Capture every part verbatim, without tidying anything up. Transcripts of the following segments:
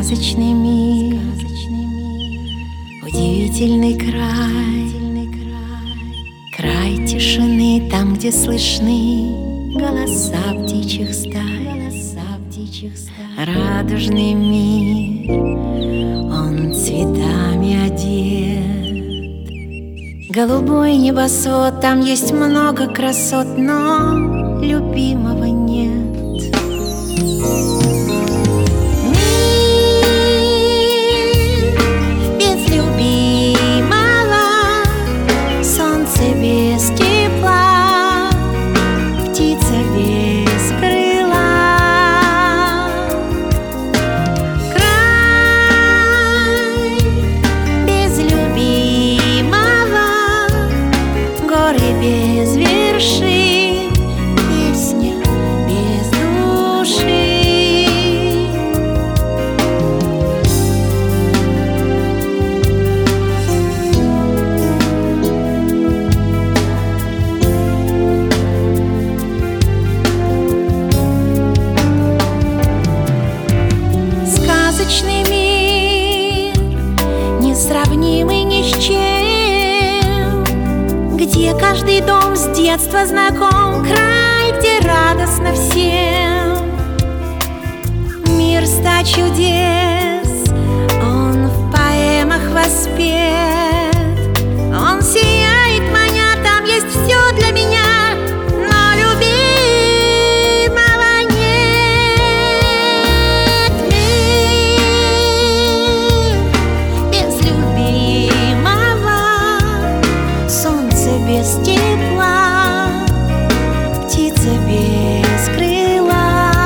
Сказочный мир, удивительный край, край тишины, там, где слышны голоса птичьих стай. Радужный мир, он цветами одет. Голубой небосвод, там есть много красот, но любимого нет. Без вершин, песня без души. Сказочный мир, несравнимый ни с чем, где каждый дом с детства знаком, край, где радостно всем. Мир ста чудес, он в поэмах воспет. Он сияет, маня, там есть все для меня, но любимого нет. Мир без любимого, солнце без тепла, птица без крыла.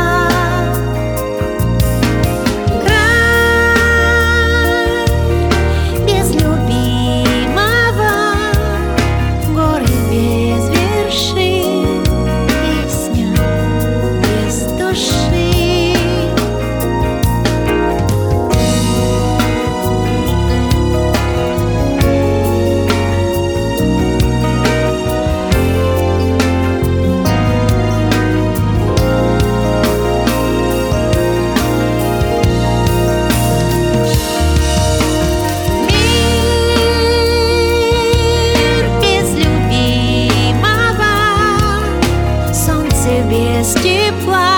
Край без любимого, горы без вершин, песня без души. Без тепла,